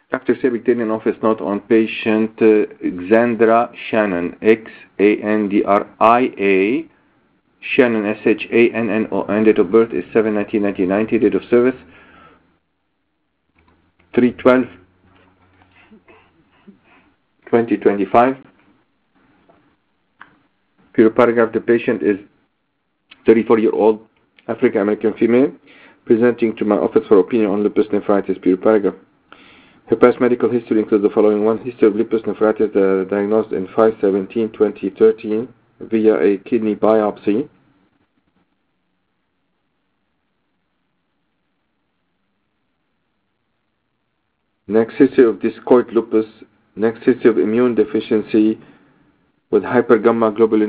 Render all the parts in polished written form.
Dr. Sebik in office note on patient Xandra Shannon, Xandria, Shannon, Shannon, date of birth is 7/19/1990, date of service 3/12/2025. Pure paragraph, the patient is 34-year-old African American female presenting to my office for opinion on lupus nephritis. Pure paragraph. Her past medical history includes the following: 1, history of lupus nephritis diagnosed in 5/17/2013 via a kidney biopsy. Next, history of discoid lupus. Next, history of immune deficiency with hypergamma-globulin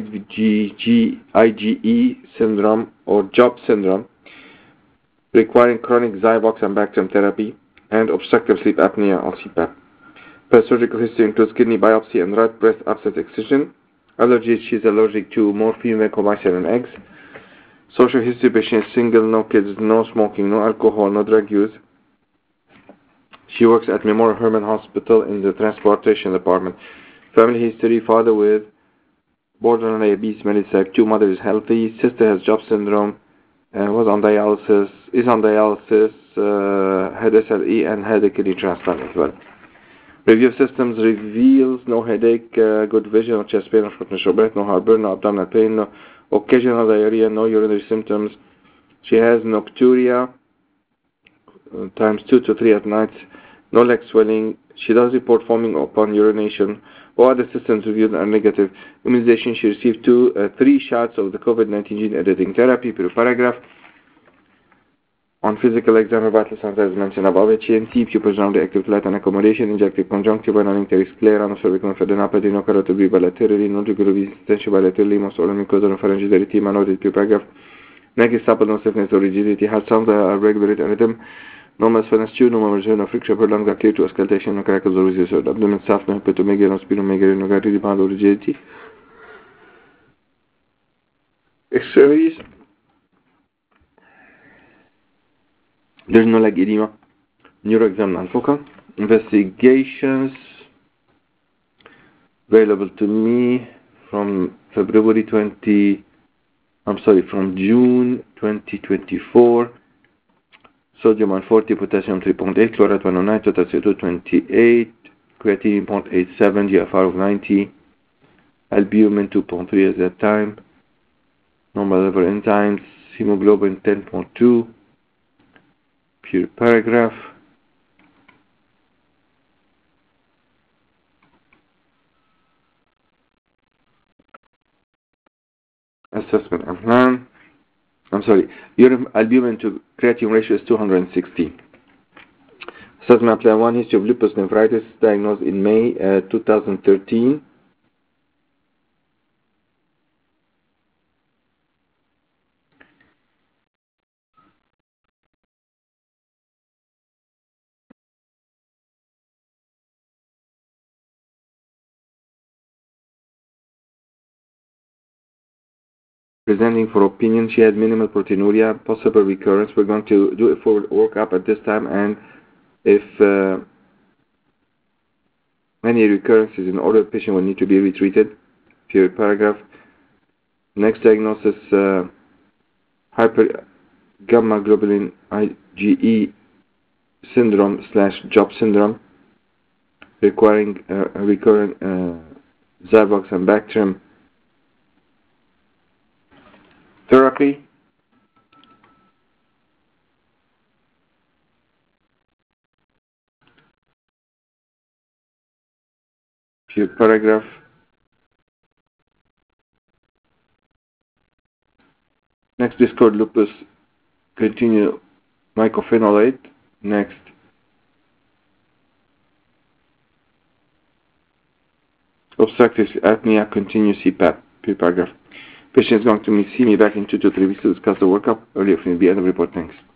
IgE syndrome or JOB syndrome, requiring chronic Zyvox and Bactrim therapy, and obstructive sleep apnea or CPAP. Post-surgical history includes kidney biopsy and right breast abscess excision. Allergies, she is allergic to morphine, vancomycin, and eggs. Social history: patient is single, no kids, no smoking, no alcohol, no drug use. She works at Memorial Hermann Hospital in the transportation department. Family history: father with borderline diabetes, mellitus, 2, mother is healthy, sister has JOB syndrome, was on dialysis, is on dialysis, had SLE and had a kidney transplant as well. Review of systems reveals no headache, good vision, no chest pain, no shortness of breath, no heartburn, no abdominal pain, no occasional diarrhea, no urinary symptoms. She has nocturia, times 2 to 3 at night, no leg swelling. She does report foaming upon urination. All other systems reviewed are negative. Immunization: she received 3 shots of the COVID-19 gene editing therapy. Per paragraph. On physical exam, vital signs as mentioned above: HNT, pupils round active light and accommodation, injective conjunctiva, non-icteric sclera, no cervical lymphadenopathy, no carotid bilaterally, no jugular extension bilaterally, most oral mucosal and pharyngeal erythema, noted. Per paragraph. Neck is supple, no stiffness or rigidity. Heart sounds are regular in rhythm. No sphenectute, no margin, no friction. Her lungs are clear to auscultation, no crackles or resistance. Abdomen soft, no hepatomegaly, no splenomegaly, no rebound or rigidity. X-rays: there's no leg edema. Neuroexam non-focal. Investigations available to me from June 2024. Sodium 140, potassium 3.8, chloride 109, total CO2 28, creatinine 0.87, GFR of 90, albumin 2.3 at that time, normal liver enzymes, hemoglobin 10.2, pure paragraph. Assessment and plan. Urine albumin to creatinine ratio is 260. Assessment plan 1, history of lupus nephritis, diagnosed in May 2013. Presenting for opinion: she had minimal proteinuria, possible recurrence. We're going to do a forward workup at this time, and if any recurrences in order, the patient will need to be retreated. Pure paragraph. Next diagnosis: hypergamma-globulin IgE syndrome / JOB syndrome, requiring recurrent Zyvox and Bactrim therapy. Pure paragraph. Next, discoid lupus, continue mycophenolate. Next, obstructive apnea, continue CPAP. Pure paragraph. Patient is going to see me back in 2 to 3 weeks to discuss the workup. Earlier from the end of report. Thanks.